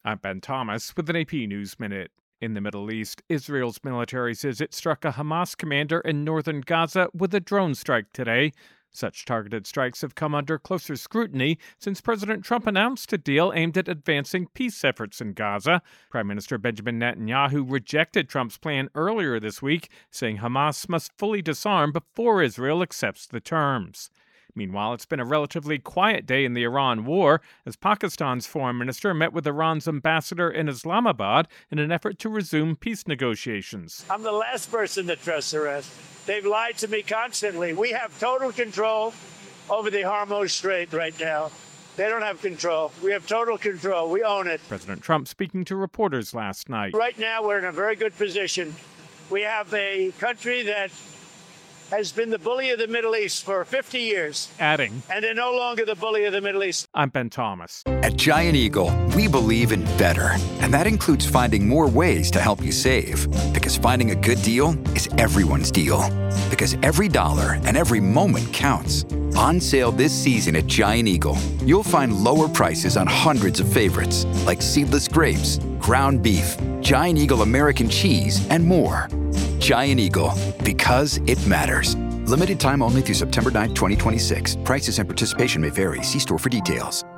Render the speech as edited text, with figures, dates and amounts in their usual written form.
I'm Ben Thomas with an AP News Minute. In the Middle East, Israel's military says it struck a Hamas commander in northern Gaza with a drone strike today. Such targeted strikes have come under closer scrutiny since President Trump announced a deal aimed at advancing peace efforts in Gaza. Prime Minister Benjamin Netanyahu rejected Trump's plan earlier this week, saying Hamas must fully disarm before Israel accepts the terms. Meanwhile, it's been a relatively quiet day in the Iran war as Pakistan's foreign minister met with Iran's ambassador in Islamabad in an effort to resume peace negotiations. I'm the last person to trust the rest. They've lied to me constantly. We have total control over the Hormuz Strait right now. They don't have control. We have total control. We own it. President Trump speaking to reporters last night. Right now, we're in a very good position. We have a country that has been the bully of the Middle East for 50 years. Adding, and they're no longer the bully of the Middle East. I'm Ben Thomas. At Giant Eagle, we believe in better. And that includes finding more ways to help you save. Because finding a good deal is everyone's deal. Because every dollar and every moment counts. On sale this season at Giant Eagle, you'll find lower prices on hundreds of favorites, like seedless grapes, ground beef, Giant Eagle American cheese, and more. Giant Eagle, because it matters. Limited time only through September 9, 2026. Prices and participation may vary. See store for details.